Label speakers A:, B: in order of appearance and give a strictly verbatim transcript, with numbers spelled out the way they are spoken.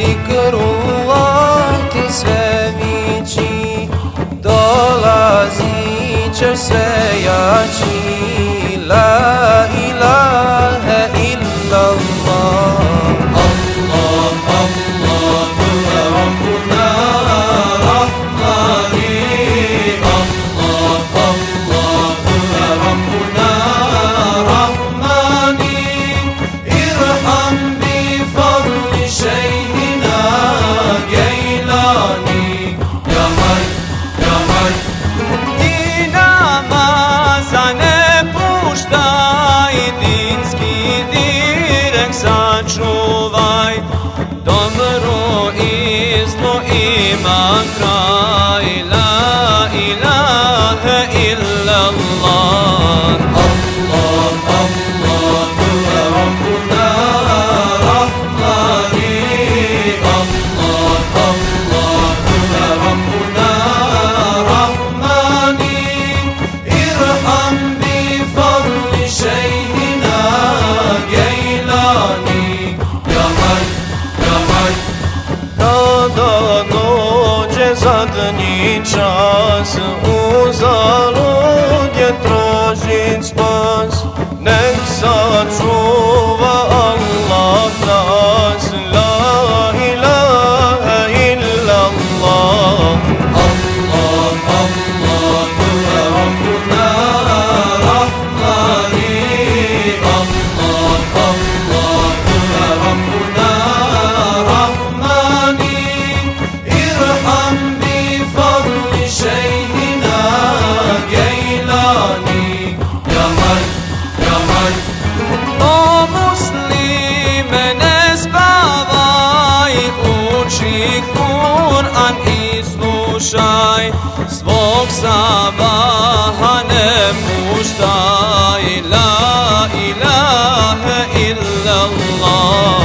A: zikrullah ti sve viči, dolazit ćeš sve jači. La ilaha illallah. Allah, Allah, huwa Rabbuna Rahmani. Allah, Allah, huwa Rabbuna Rahmani. Irham bi fadli Shaykhina Geylani. Ya Hay, Ya Hay.
B: Ti namaza ne puštaj, dinski direk sačuvaj, dobro i zlo ima kraj. La ilaha illallah.
A: Allah, Allah, huwa Rabbuna Rahmani. Allah, Allah, huwa Rabbuna Rahmani. Irham bi fadli Shaykhina Geylani. Ya Hay, Ya Hay.
B: Kada dođe zadnji čas, uzalud je tražit spas. Nek sačuva Allah nas. La ilaha illallah.
A: Allah, Allah, huwa Rabbuna Rahmani. Allah, Allah, huwa Rabbuna Rahmani. Irham bi fadli Shaykhina Geylani. Ya Hay, Ya Hay.
B: O muslime ne spavaj, uči Kur'an i slušaj, svog sabaha ne puštaj. La ilaha illallah.